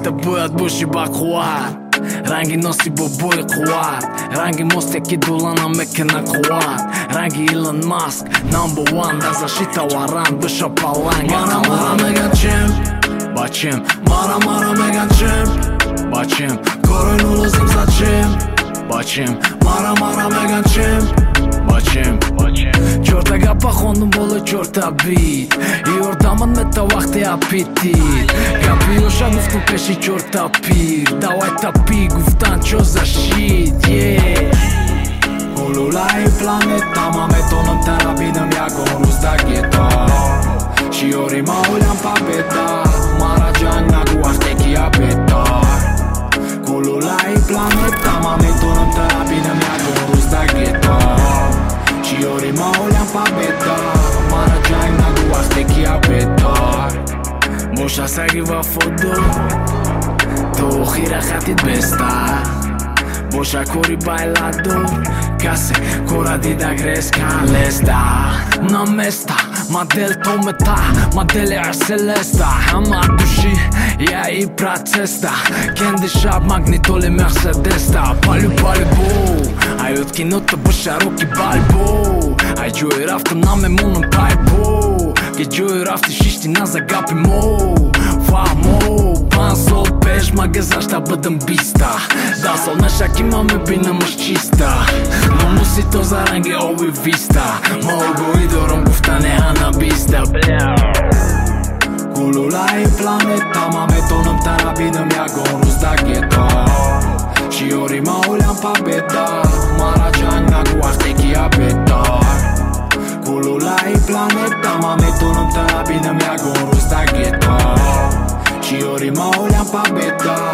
të bëjat bush i bakuar. Rangi nosi boboj kuat, rangi most e ki dulana me kena kuat. Rangi Elon Musk, number one, da za shita waran, bësha palang. Mara me gan qem, baqem, mara me gan qem, baqem, koroj nullëzim za qem, baqem, mara me gan qem, baqem. Qorta ga pa khondën bollë qorta bit, i ordamën me të vakti apitit. Ga pilosha nuftu peshi qorta pir, da wajta pi guftan qoza shit, yeah. Kullula i planeta ma me tonën terapinëm ja konus da gjeta. Shiori ma ullam pa beta, mara gjan nga ku ashte ki apeta. Kullula i planeta ma me tonën terapinëm ja konus da gjeta. Shiori ma ullam pa beta, mara gjan nga ku ashte ki apeta. Mosha sa giva fodo, to gira khatit besta. Bosha kori bailador, kase kora dida greska lesta. Na mesta, ma del to me ta, ma dele ar celesta. Hama dushi, ja i pra cesta. Kendi shab magnitoli Mercedesta. Palu bo, ajo t'kino të bësha roki balbo. Aj gjoj raftëm na me munën paj bo. Ke gjoj rafti shishti na zagapi mo. Fa mo, pan sol pesh ma gëzash ta bëdëm bista. Da sol me shakima me bina më shqista. Në musi to zarangi ovi vista. Ma orgo i dorëm guftane anabista. Kullula i planeta ma me tonëm terapinëm ja konus da gjeta. Shiori ma ullam pa beta, mara gjan nga ku ashte ki apeta. Kullula i planeta ma me tonëm terapinëm ja konus da gjeta. Shiori ma ullam pa beta,